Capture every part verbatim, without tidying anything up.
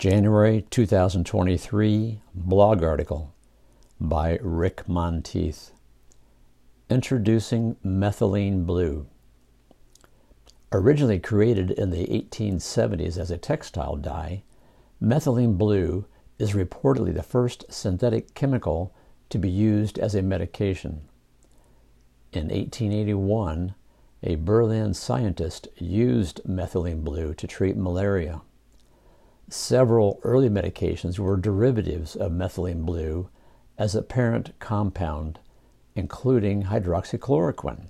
January two thousand twenty-three blog article by Rick Monteith. Introducing methylene blue. Originally created in the eighteen seventies as a textile dye, methylene blue is reportedly the first synthetic chemical to be used as a medication. In eighteen eighty-one, a Berlin scientist used methylene blue to treat malaria. Several early medications were derivatives of methylene blue as a parent compound, including hydroxychloroquine.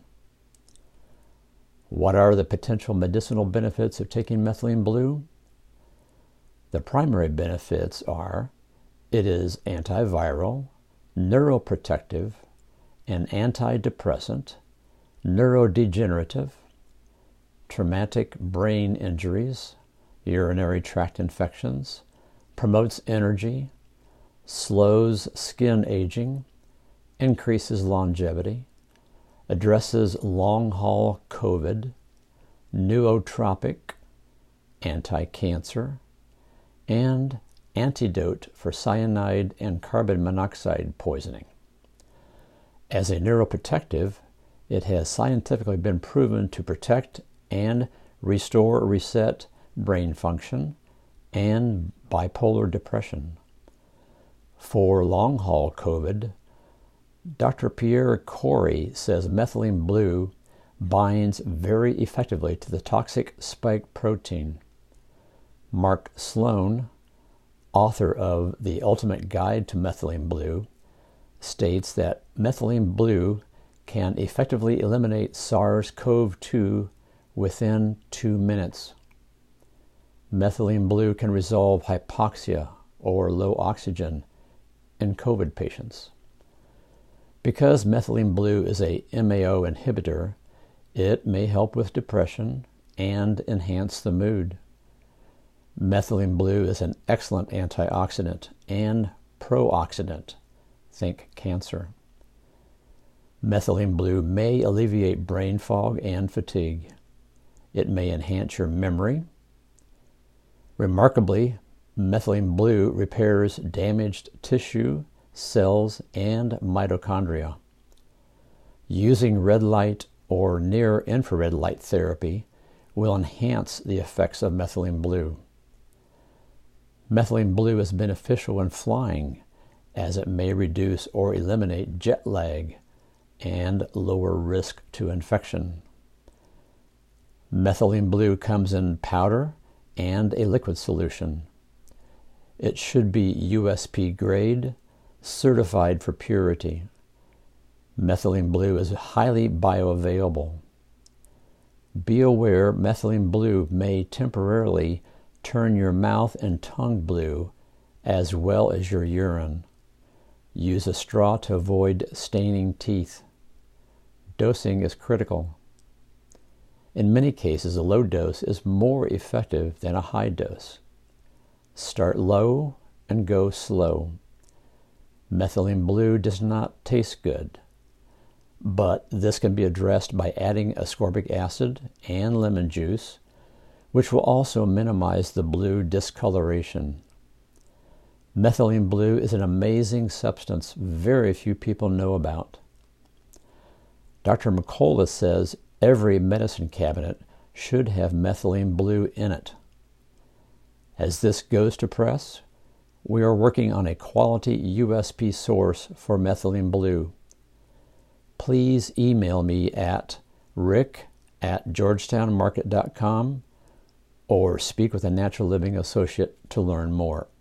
What are the potential medicinal benefits of taking methylene blue? The primary benefits are it is antiviral, neuroprotective, an antidepressant, neurodegenerative, traumatic brain injuries, urinary tract infections, promotes energy, slows skin aging, increases longevity, addresses long-haul COVID, nootropic, anti-cancer, and antidote for cyanide and carbon monoxide poisoning. As a neuroprotective, it has scientifically been proven to protect and restore or reset brain function and bipolar depression. For long-haul COVID, Doctor Pierre Kory says methylene blue binds very effectively to the toxic spike protein. Mark Sloan, author of The Ultimate Guide to Methylene Blue, states that methylene blue can effectively eliminate SARS CoV two within two minutes. Methylene blue can resolve hypoxia or low oxygen in COVID patients. Because methylene blue is a M A O inhibitor, it may help with depression and enhance the mood. Methylene blue is an excellent antioxidant and pro-oxidant. Think cancer. Methylene blue may alleviate brain fog and fatigue. It may enhance your memory. Remarkably, methylene blue repairs damaged tissue, cells, and mitochondria. Using red light or near-infrared light therapy will enhance the effects of methylene blue. Methylene blue is beneficial in flying, as it may reduce or eliminate jet lag and lower risk to infection. Methylene blue comes in powder and a liquid solution. It should be U S P grade, certified for purity. Methylene blue is highly bioavailable. Be aware methylene blue may temporarily turn your mouth and tongue blue as well as your urine. Use a straw to avoid staining teeth. Dosing is critical. In many cases, a low dose is more effective than a high dose. Start low and go slow. Methylene blue does not taste good, but this can be addressed by adding ascorbic acid and lemon juice, which will also minimize the blue discoloration. Methylene blue is an amazing substance very few people know about. Doctor McCullough says every medicine cabinet should have methylene blue in it. As this goes to press, we are working on a quality U S P source for methylene blue. Please email me at rick at georgetown market dot com or speak with a Natural Living associate to learn more.